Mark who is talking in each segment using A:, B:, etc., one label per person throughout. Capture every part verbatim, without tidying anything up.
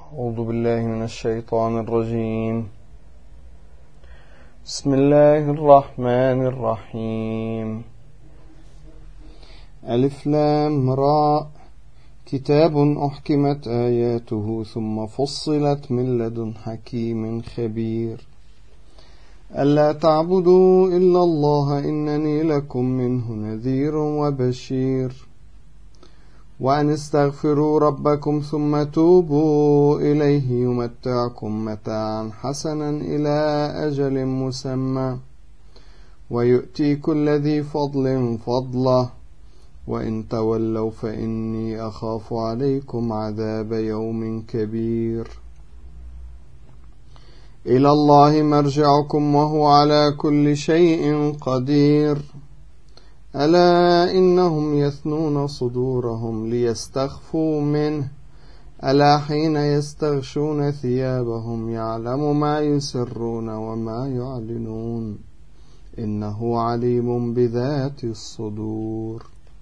A: أعوذ بالله من الشيطان الرجيم. بسم الله الرحمن الرحيم. ألف لام راء، كتاب أحكمت آياته ثم فصلت من لدن حكيم خبير. ألا تعبدوا إلا الله إنني لكم منه نذير وبشير. وأن استغفروا ربكم ثم توبوا إليه يمتعكم متاعا حسنا إلى أجل مسمى ويؤتي كل ذي فضل فضله، وإن تولوا فإني أخاف عليكم عذاب يوم كبير. إلى الله مرجعكم وهو على كل شيء قدير. ألا إنهم يثنون صدورهم ليستخفوا منه، ألا حين يستغشون ثيابهم يعلم ما يسرون وما يعلنون، إنه عليم بذات الصدور.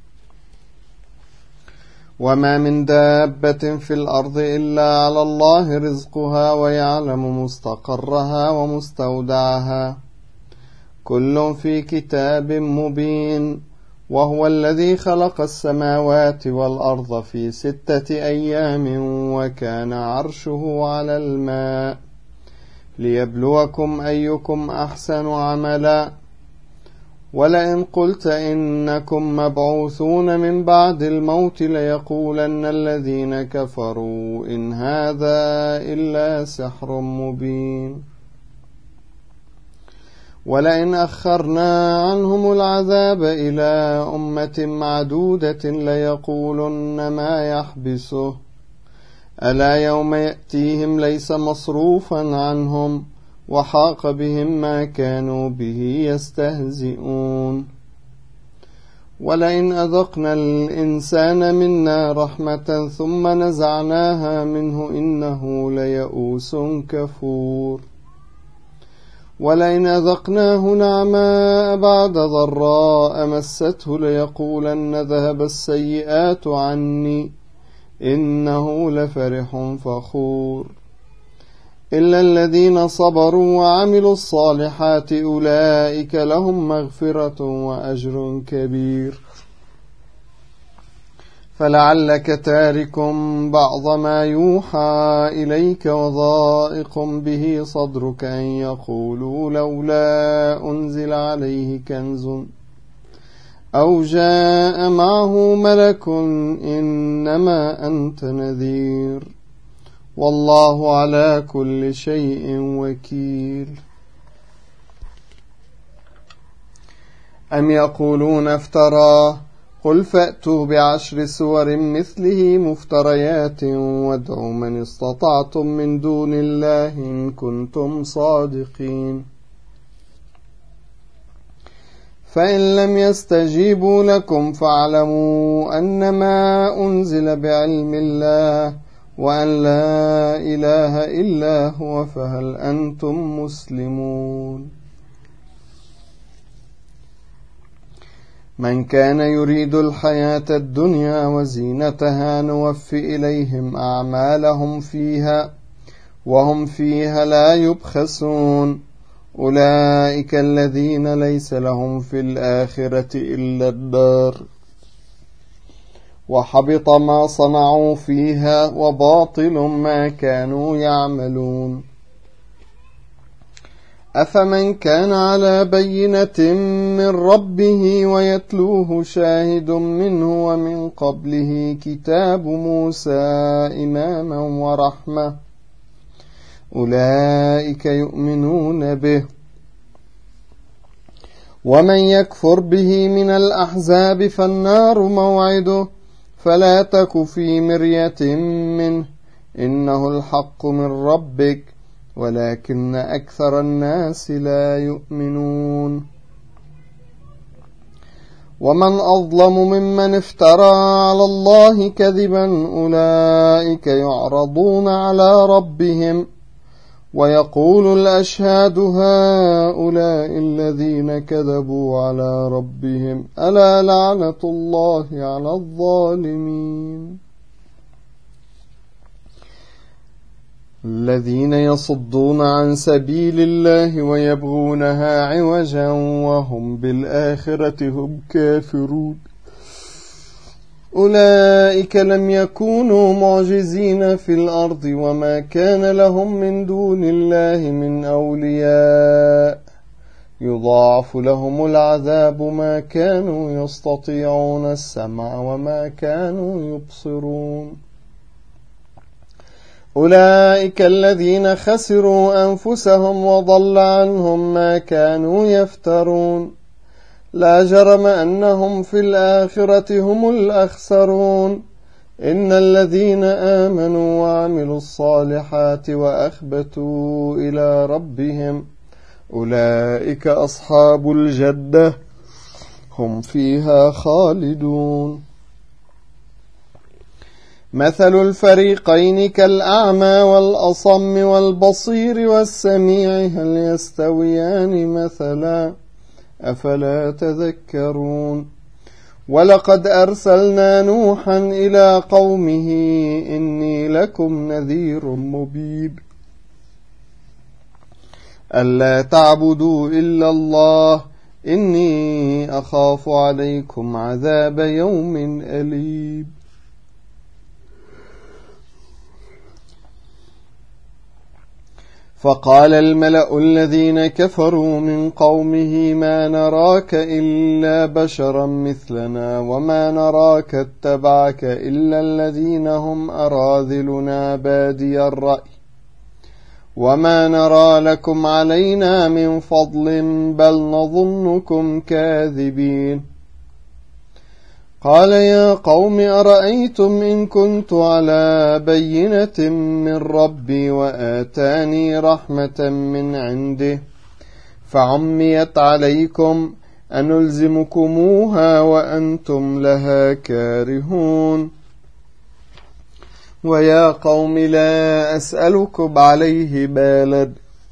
A: وما من دابة في الأرض إلا على الله رزقها ويعلم مستقرها ومستودعها، كل في كتاب مبين. وهو الذي خلق السماوات والأرض في ستة أيام وكان عرشه على الماء ليبلوكم أيكم أحسن عملا. ولئن قلت إنكم مبعوثون من بعد الموت ليقولن الذين كفروا إن هذا إلا سحر مبين. ولئن أخرنا عنهم العذاب إلى أمة معدودة ليقولن ما يحبسه، ألا يوم يأتيهم ليس مصروفا عنهم وحاق بهم ما كانوا به يستهزئون. ولئن أذقنا الإنسان منا رحمة ثم نزعناها منه إنه ليئوس كفور. ولئن أذقناه نعماء بعد ضراء مسته ليقولن ذهب السيئات عني إنه لفرح فخور. إلا الذين صبروا وعملوا الصالحات أولئك لهم مغفرة وأجر كبير. فلعلك تارك بعض ما يوحى إليك وضائق به صدرك أن يقولوا لولا أنزل عليه كنز أو جاء معه ملك إنما أنت نذير والله على كل شيء وكيل. أم يقولون افتراه، قل فأتوا بعشر سور مثله مفتريات وادعوا من استطعتم من دون الله إن كنتم صادقين. فإن لم يستجيبوا لكم فاعلموا أنما أنزل بعلم الله وأن لا إله إلا هو فهل أنتم مسلمون. من كان يريد الحياة الدنيا وزينتها نوفي إليهم أعمالهم فيها وهم فيها لا يبخسون. أولئك الذين ليس لهم في الآخرة إلا النار وحبط ما صنعوا فيها وباطل ما كانوا يعملون. أفمن كان على بينة من ربه ويتلوه شاهد منه ومن قبله كتاب موسى إماما ورحمة أولئك يؤمنون به. ومن يكفر به من الأحزاب فالنار موعده فلا تك في مرية منه إنه الحق من ربك ولكن أكثر الناس لا يؤمنون. ومن أظلم ممن افترى على الله كذبا أولئك يعرضون على ربهم ويقول الأشهاد هؤلاء الذين كذبوا على ربهم ألا لعنة الله على الظالمين. الذين يصدون عن سبيل الله ويبغونها عوجا وهم بالآخرة هم كافرون أولئك لم يكونوا معجزين في الأرض وما كان لهم من دون الله من أولياء يضاعف لهم العذاب ما كانوا يستطيعون السمع وما كانوا يبصرون أولئك الذين خسروا أنفسهم وضل عنهم ما كانوا يفترون لا جرم أنهم في الآخرة هم الأخسرون إن الذين آمنوا وعملوا الصالحات وأخبتوا إلى ربهم أولئك أصحاب الجنة هم فيها خالدون مثل الفريقين كالأعمى والأصم والبصير والسميع هل يستويان مثلا أفلا تذكرون ولقد أرسلنا نوحا إلى قومه إني لكم نذير مبين ألا تعبدوا إلا الله إني أخاف عليكم عذاب يوم أليم فقال الملأ الذين كفروا من قومه ما نراك إلا بشرا مثلنا وما نراك اتبعك إلا الذين هم أراذلنا بادي الرأي وما نرى لكم علينا من فضل بل نظنكم كاذبين قال يا قوم أرأيتم إن كنت على بينة من ربي وآتاني رحمة من عنده فعميت عليكم أنلزمكموها وأنتم لها كارهون ويا قوم لا أسألكم عليه بالا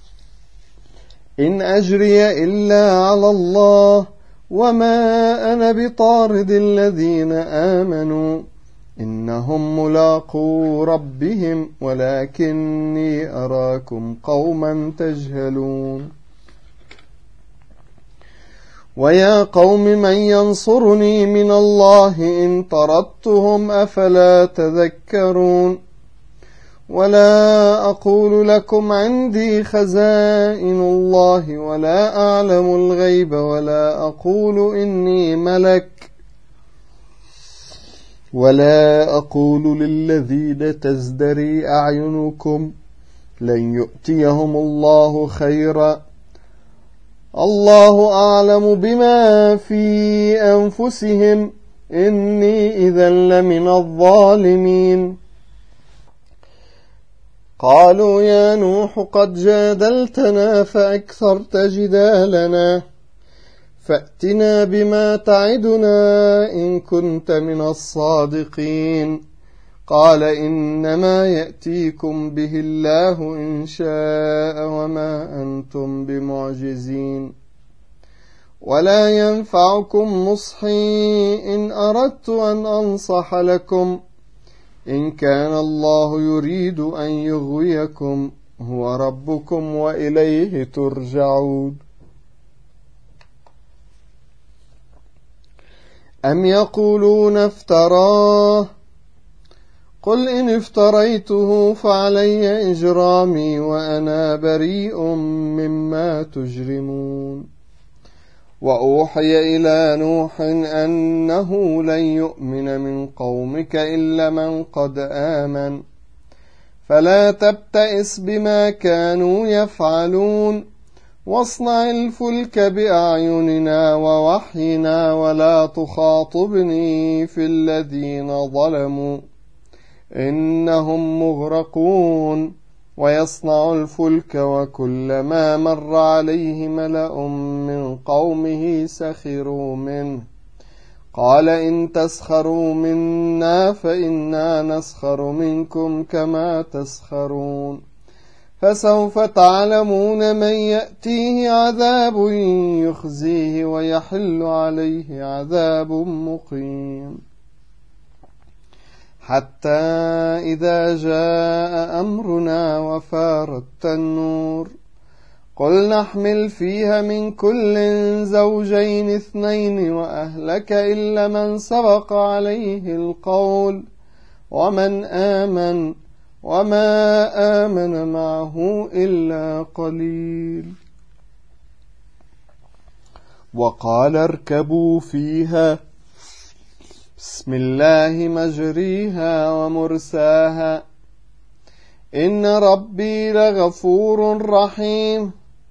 A: إن أجري إلا على الله وما أنا بطارد الذين آمنوا إنهم ملاقو ربهم ولكني أراكم قوما تجهلون ويا قوم من ينصرني من الله إن طردتهم أفلا تذكرون ولا أقول لكم عندي خزائن الله ولا أعلم الغيب ولا أقول إني ملك ولا أقول للذين تزدري أعينكم لن يؤتيهم الله خيرا الله أعلم بما في أنفسهم إني إذا لمن الظالمين قالوا يا نوح قد جادلتنا فأكثرت جدالنا فأتنا بما تعدنا إن كنت من الصادقين قال إنما يأتيكم به الله إن شاء وما أنتم بمعجزين ولا ينفعكم نصحي إن أردت أن أنصح لكم إن كان الله يريد أن يغويكم هو ربكم وإليه ترجعون أم يقولون افتراه قل إن افتريته فعلي إجرامي وأنا بريء مما تجرمون وأوحي إلى نوح أنه لن يؤمن من قومك إلا من قد آمن فلا تبتئس بما كانوا يفعلون واصنع الفلك بأعيننا ووحينا ولا تخاطبني في الذين ظلموا إنهم مغرقون ويصنع الفلك وكلما مر عليه ملأ من قومه سخروا منه قال إن تسخروا منا فإنا نسخر منكم كما تسخرون فسوف تعلمون من يأتيه عذاب يخزيه ويحل عليه عذاب مقيم حتى إذا جاء أمرنا وفار التنور. قل نحمل فيها من كل زوجين اثنين وأهلك إلا من سبق عليه القول ومن آمن وما آمن معه إلا قليل. وقال اركبوا فيها بسم الله مجريها ومرساها إن ربي لغفور رحيم.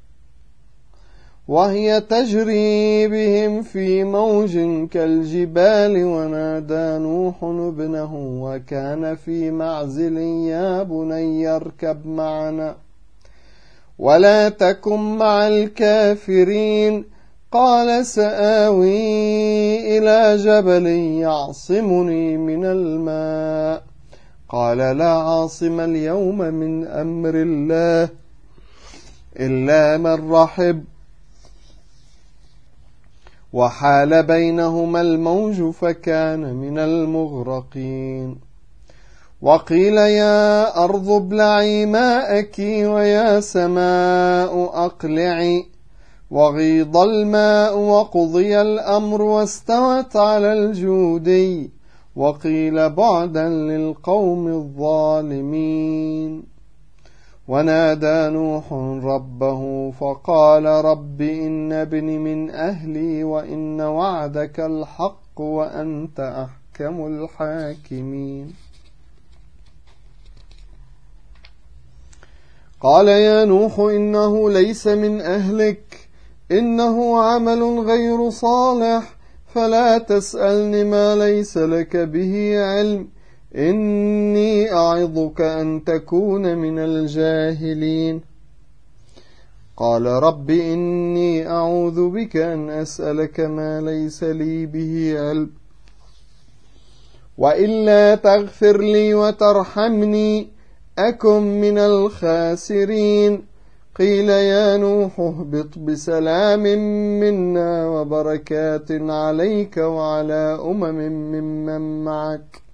A: وهي تجري بهم في موج كالجبال ونادى نوح ابنه وكان في معزل يا بني اركب معنا ولا تكن مع الكافرين. قال سآوي إلى جبل يعصمني من الماء. قال لا عاصم اليوم من أمر الله إلا من رحب. وحال بينهما الموج فكان من المغرقين. وقيل يا أرض ابلعي ماءك ويا سماء أقلعي وغيض الماء وقضي الأمر واستوت على الجودي. وقيل بعدا للقوم الظالمين. ونادى نوح ربه فقال رب إن ابني من أهلي وإن وعدك الحق وأنت أحكم الحاكمين. قال يا نوح إنه ليس من أهلك إنه عمل غير صالح فلا تسألني ما ليس لك به علم إني أعظك أن تكون من الجاهلين. قال رب إني أعوذ بك أن أسألك ما ليس لي به علم وإلا تغفر لي وترحمني أكن من الخاسرين. قيل يا نوح اهبط بسلام منا وبركات عليك وعلى أمم ممن معك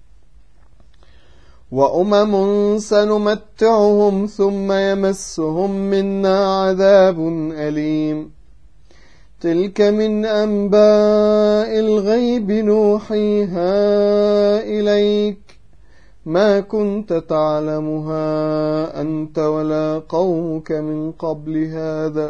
A: وأمم سنمتعهم ثم يمسهم منا عذاب أليم. تلك من أنباء الغيب نوحيها إليك ما كنت تعلمها أنت ولا قومك من قبل هذا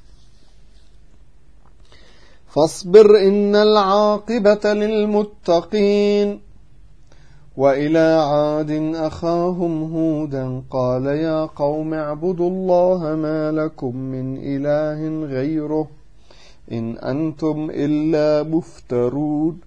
A: فاصبر إن العاقبة للمتقين. وإلى عاد أخاهم هودا قال يا قوم اعبدوا الله ما لكم من إله غيره إن أنتم إلا مفترون.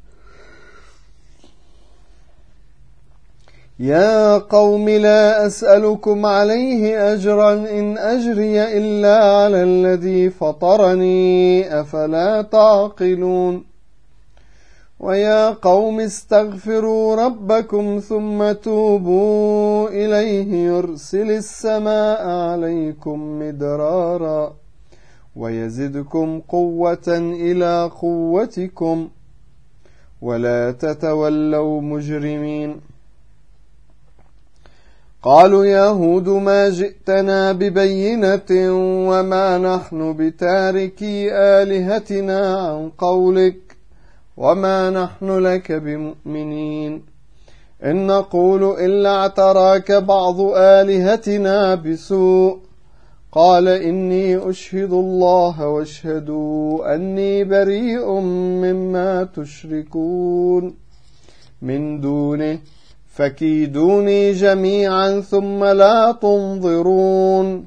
A: يا قوم لا أسألكم عليه أجرا إن أجري إلا على الذي فطرني أفلا تعقلون. ويا قوم استغفروا ربكم ثم توبوا إليه يرسل السماء عليكم مدرارا ويزدكم قوة إلى قوتكم ولا تتولوا مجرمين. قالوا يا هود ما جئتنا ببينة وما نحن بتاركي آلهتنا عن قولك وما نحن لك بمؤمنين إن نقول إلا اعتراك بعض آلهتنا بسوء. قال إني أشهد الله واشهدوا أني بريء مما تشركون من دونه فكيدوني جميعا ثم لا تنظرون.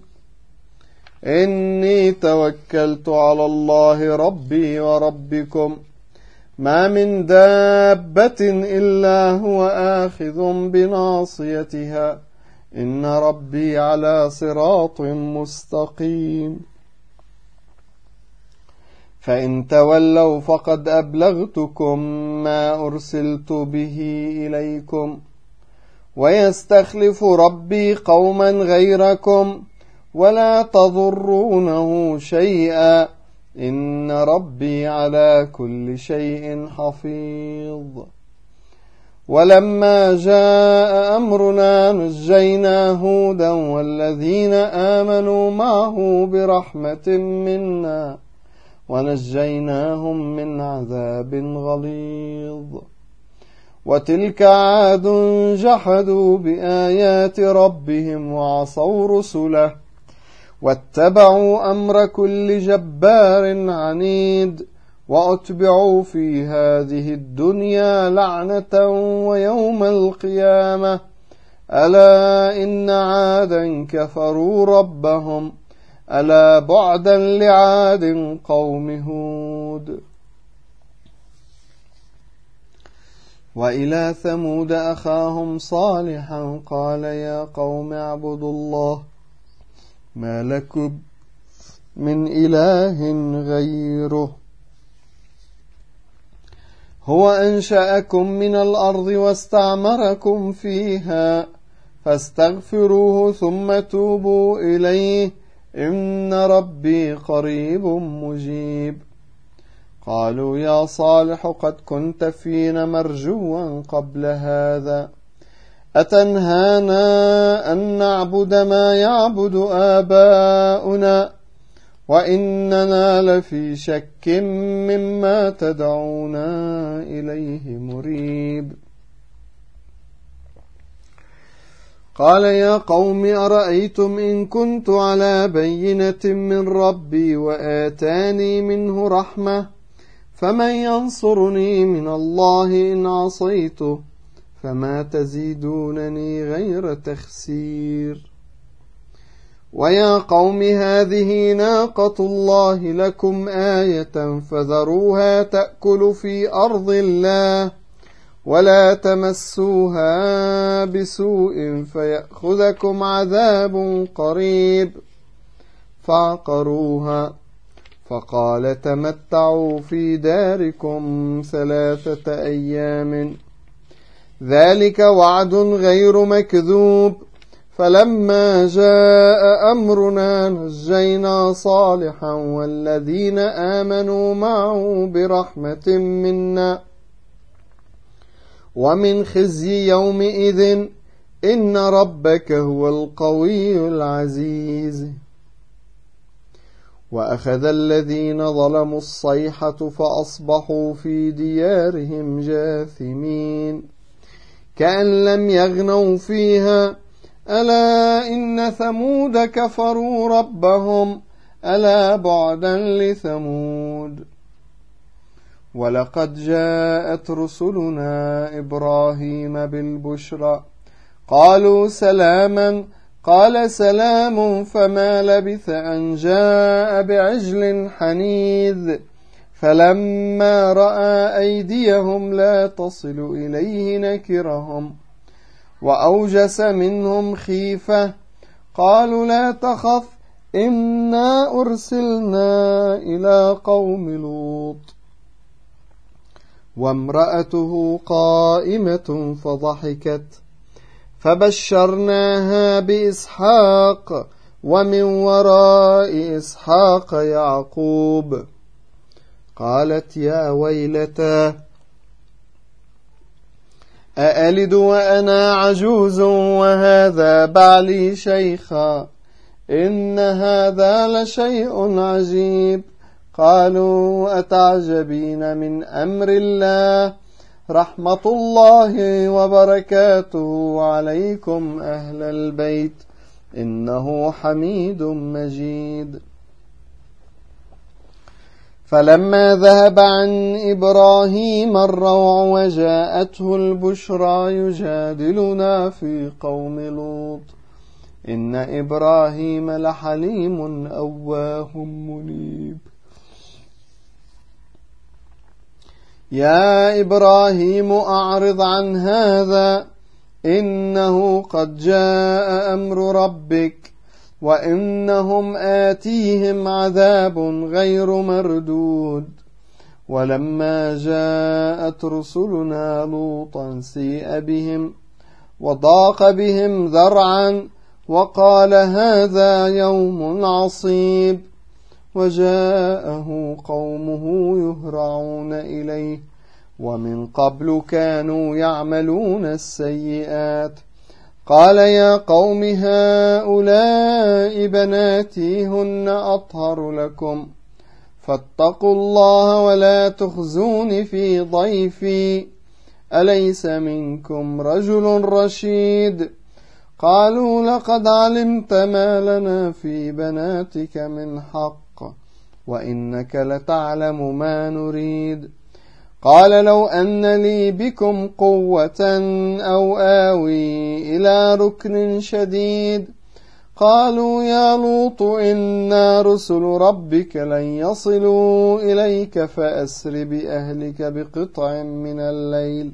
A: إني توكلت على الله ربي وربكم ما من دابة إلا هو آخذ بناصيتها إن ربي على صراط مستقيم. فإن تولوا فقد أبلغتكم ما أرسلت به إليكم ويستخلف ربي قوما غيركم ولا تضرونه شيئا إن ربي على كل شيء حفيظ. ولما جاء أمرنا نجينا هودا والذين آمنوا معه برحمة منا ونجيناهم من عذاب غليظ. وتلك عاد جحدوا بآيات ربهم وعصوا رسله واتبعوا أمر كل جبار عنيد وأتبعوا في هذه الدنيا لعنة ويوم القيامة ألا إن عادا كفروا ربهم ألا بعدا لعاد قوم هود. وإلى ثمود أخاهم صالحا قال يا قوم اعبدوا الله ما لكم من إله غيره هو أنشأكم من الأرض واستعمركم فيها فاستغفروه ثم توبوا إليه إن ربي قريب مجيب. قالوا يا صالح قد كنت فينا مرجوا قبل هذا أتنهانا أن نعبد ما يعبد آباؤنا وإننا لفي شك مما تدعونا إليه مريب. قال يا قوم أرأيتم إن كنت على بينة من ربي وآتاني منه رحمة فمن ينصرني من الله إن عصيته فما تزيدونني غير تخسير. ويا قوم هذه ناقة الله لكم آية فذروها تأكل في أرض الله ولا تمسوها بسوء فيأخذكم عذاب قريب. فعقروها فقال تمتعوا في داركم ثلاثة أيام ذلك وعد غير مكذوب. فلما جاء أمرنا نجينا صالحا والذين آمنوا معه برحمة منا ومن خزي يومئذ إن ربك هو القوي العزيز. وأخذ الذين ظلموا الصيحة فأصبحوا في ديارهم جاثمين كأن لم يغنوا فيها ألا إن ثمود كفروا ربهم ألا بعدا لثمود. ولقد جاءت رسلنا إبراهيم بالبشرى قالوا سلاما قال سلام فما لبث أن جاء بعجل حنيذ فلما رأى أيديهم لا تصل إليه نكرهم وأوجس منهم خيفة قالوا لا تخف إنا أرسلنا إلى قوم لوط. وامرأته قائمة فضحكت فبشرناها بإسحاق ومن وراء إسحاق يعقوب. قالت يا ويلتى أألد وأنا عجوز وهذا بعلي شيخا إن هذا لشيء عجيب. قالوا أتعجبين من أمر الله رحمة الله وبركاته عليكم أهل البيت إنه حميد مجيد. فلما ذهب عن إبراهيم الروع وجاءته البشرى يجادلنا في قوم لوط إن إبراهيم لحليم أواه منيب. يا إبراهيم أعرض عن هذا إنه قد جاء أمر ربك وإنهم آتيهم عذاب غير مردود. ولما جاءت رسلنا لوطا سيء بهم وضاق بهم ذرعا وقال هذا يوم عصيب. وجاءه قومه يهرعون إليه ومن قبل كانوا يعملون السيئات. قال يا قوم هؤلاء بناتي هن أطهر لكم فاتقوا الله ولا تخزون في ضيفي أليس منكم رجل رشيد. قالوا لقد علمت ما لنا في بناتك من حق وإنك لتعلم ما نريد. قال لو أن لي بكم قوة أو آوي إلى ركن شديد. قالوا يا لوط إنا رسل ربك لن يصلوا إليك فأسر بأهلك بقطع من الليل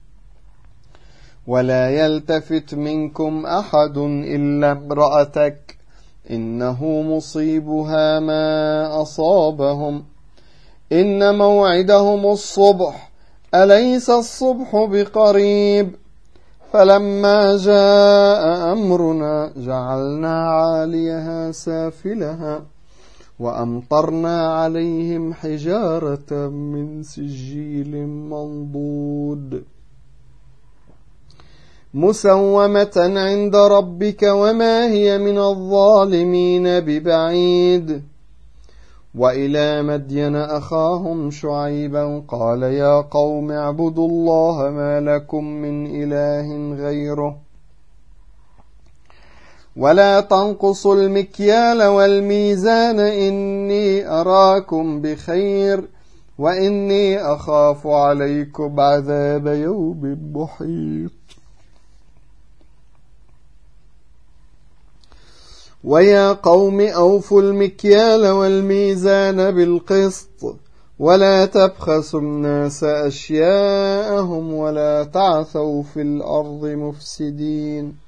A: ولا يلتفت منكم أحد إلا امرأتك إنه مصيبها ما أصابهم إن موعدهم الصبح أليس الصبح بقريب. فلما جاء أمرنا جعلنا عاليها سافلها وأمطرنا عليهم حجارة من سجيل منضود مسومة عند ربك وما هي من الظالمين ببعيد. وإلى مدين أخاهم شعيبا قال يا قوم اعبدوا الله ما لكم من إله غيره ولا تنقصوا المكيال والميزان إني أراكم بخير وإني أخاف عليكم عذاب يوم محيط. ويا قوم أوفوا المكيال والميزان بالقسط ولا تبخسوا الناس أشياءهم ولا تعثوا في الأرض مفسدين.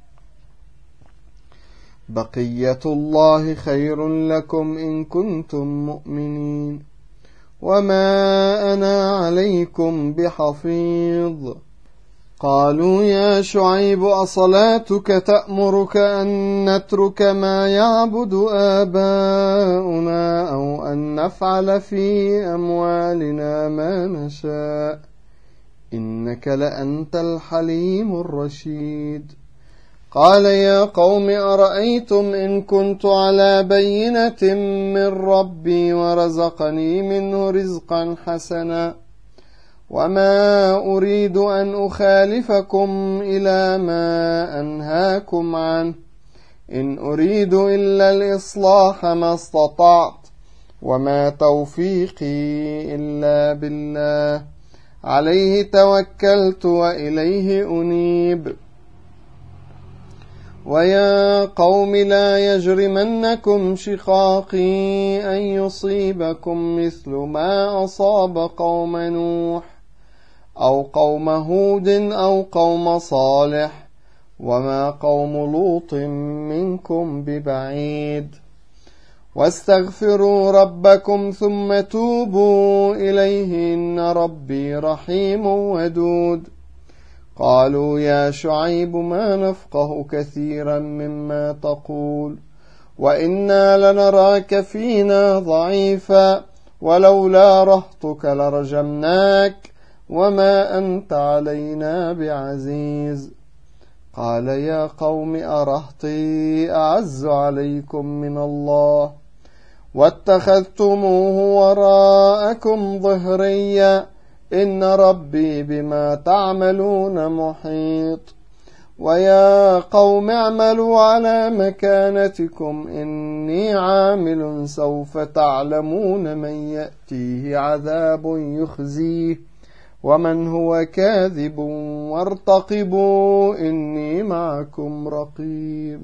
A: بقية الله خير لكم إن كنتم مؤمنين وما أنا عليكم بحفيظ. قالوا يا شعيب أصلاتك تأمرك أن نترك ما يعبد آباؤنا أو أن نفعل في أموالنا ما نشاء إنك لأنت الحليم الرشيد. قال يا قوم أرأيتم إن كنت على بينة من ربي ورزقني منه رزقا حسنا وما أريد أن أخالفكم إلى ما أنهاكم عنه إن أريد إلا الإصلاح ما استطعت وما توفيقي إلا بالله عليه توكلت وإليه أنيب. ويا قوم لا يجرمنكم شقاقي أن يصيبكم مثل ما أصاب قوم نوح أو قوم هود أو قوم صالح وما قوم لوط منكم ببعيد. واستغفروا ربكم ثم توبوا إليه إن ربي رحيم ودود. قالوا يا شعيب ما نفقه كثيرا مما تقول وإنا لنراك فينا ضعيفا ولولا رهطك لرجمناك وما أنت علينا بعزيز. قال يا قوم أرهطي أعز عليكم من الله واتخذتموه وراءكم ظهريا إن ربي بما تعملون محيط. ويا قوم اعملوا على مكانتكم إني عامل سوف تعلمون من يأتيه عذاب يخزيه ومن هو كاذب وارتقبوا إني معكم رقيب.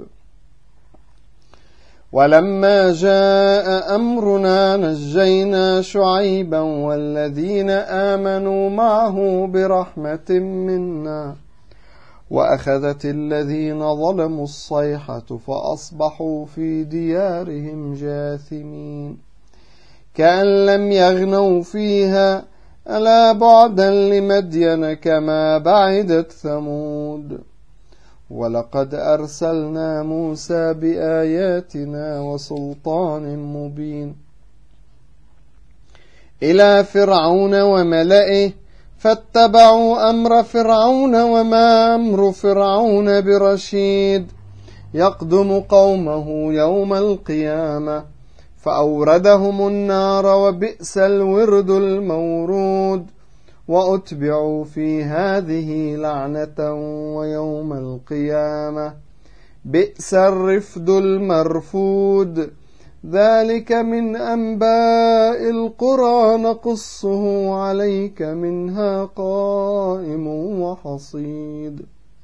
A: ولما جاء أمرنا نجينا شعيبا والذين آمنوا معه برحمة منا وأخذت الذين ظلموا الصيحة فأصبحوا في ديارهم جاثمين كأن لم يغنوا فيها ألا بعدا لمدين كما بعدت ثمود. ولقد أرسلنا موسى بآياتنا وسلطان مبين إلى فرعون وملئه فاتبعوا أمر فرعون وما أمر فرعون برشيد يقدم قومه يوم القيامة فأوردهم النار وبئس الورد المورود وأتبعوا في هذه لعنة ويوم القيامة بئس الرفد المرفود ذلك من أنباء القرى نقصه عليك منها قائم وحصيد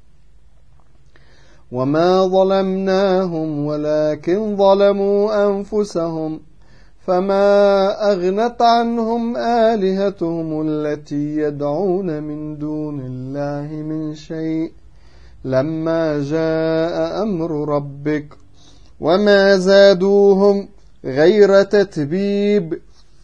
A: وما ظلمناهم ولكن ظلموا أنفسهم فما أغنت عنهم آلهتهم التي يدعون من دون الله من شيء لما جاء أمر ربك وما زادوهم غير تتبيب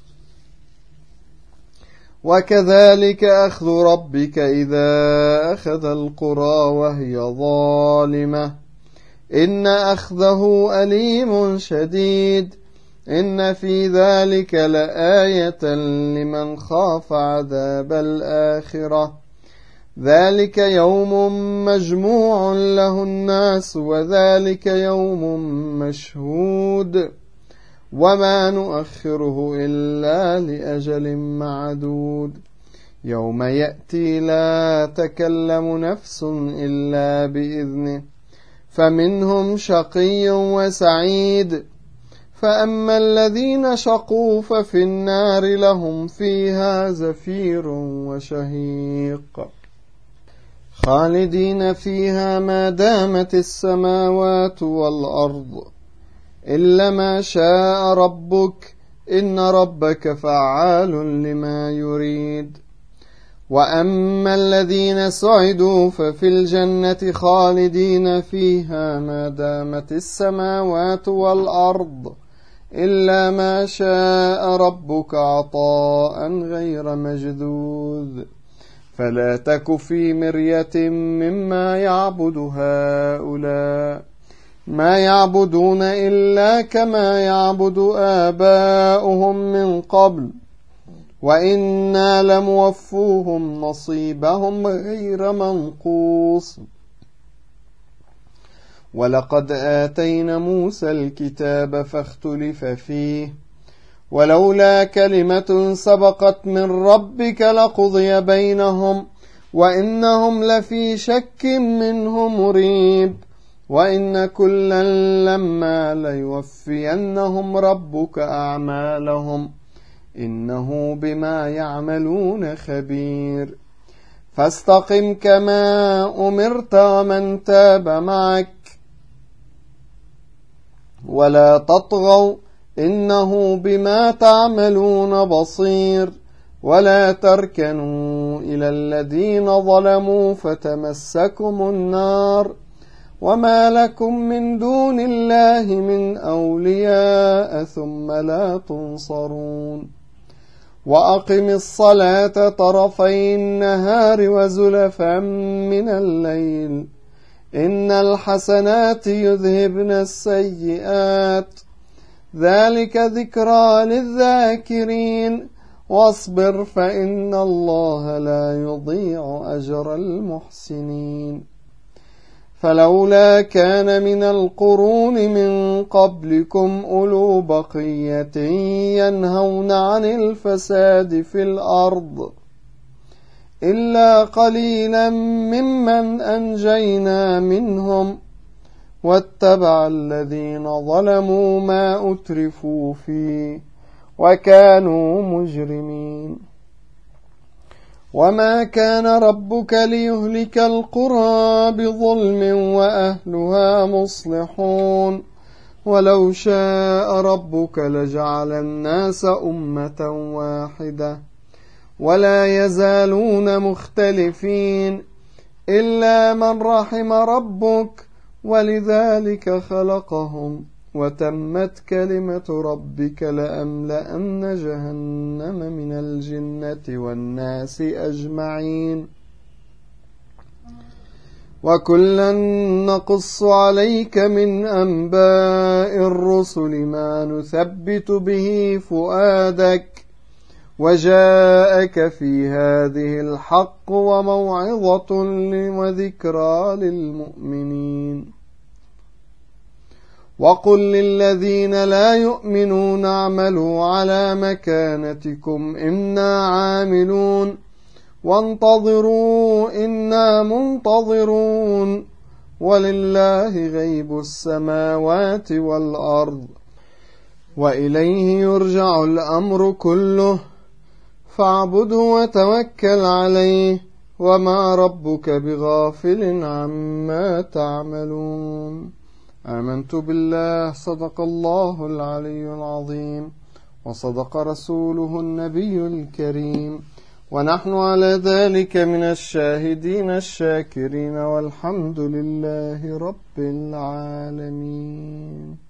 A: وكذلك أخذ ربك إذا أخذ القرى وهي ظالمة إن أخذه أليم شديد إن في ذلك لآية لمن خاف عذاب الآخرة ذلك يوم مجموع له الناس وذلك يوم مشهود وما نؤخره إلا لأجل معدود يوم يأتي لا تكلم نفس إلا بإذنه فمنهم شقي وسعيد فأما الذين شقوا ففي النار لهم فيها زفير وشهيق خالدين فيها ما دامت السماوات والأرض إلا ما شاء ربك إن ربك فعال لما يريد وأما الذين سعدوا ففي الجنة خالدين فيها ما دامت السماوات والأرض إلا ما شاء ربك عطاء غير مجذوذ فلا تك في مرية مما يعبد هؤلاء ما يعبدون إلا كما يعبد آباؤهم من قبل وإنا لموفوهم نصيبهم غير منقوص ولقد آتينا موسى الكتاب فاختلف فيه ولولا كلمة سبقت من ربك لقضي بينهم وإنهم لفي شك منه مريب وإن كلا لما ليوفينهم ربك أعمالهم إنه بما يعملون خبير فاستقم كما أمرت ومن تاب معك ولا تطغوا إنه بما تعملون بصير ولا تركنوا إلى الذين ظلموا فتمسكم النار وما لكم من دون الله من أولياء ثم لا تنصرون وأقم الصلاة طرفي النهار وزلفا من الليل إن الحسنات يذهبن السيئات ذلك ذكرى للذاكرين واصبر فإن الله لا يضيع أجر المحسنين فلولا كان من القرون من قبلكم أولو بقية ينهون عن الفساد في الأرض إلا قليلا ممن أنجينا منهم واتبع الذين ظلموا ما أترفوا فيه وكانوا مجرمين وما كان ربك ليهلك القرى بظلم وأهلها مصلحون ولو شاء ربك لجعل الناس أمة واحدة ولا يزالون مختلفين إلا من رحم ربك ولذلك خلقهم وتمت كلمة ربك لأملأن جهنم من الجنة والناس أجمعين وكلا نقص عليك من أنباء الرسل ما نثبت به فؤادك وجاءك في هذه الحق وموعظة وذكرى للمؤمنين. وقل للذين لا يؤمنون اعملوا على مكانتكم إنا عاملون وانتظروا إنا منتظرون ولله غيب السماوات والأرض وإليه يرجع الأمر كله فاعبده وتوكل عليه وما ربك بغافل عما تعملون. آمنت بالله صدق الله العلي العظيم وصدق رسوله النبي الكريم ونحن على ذلك من الشاهدين الشاكرين والحمد لله رب العالمين.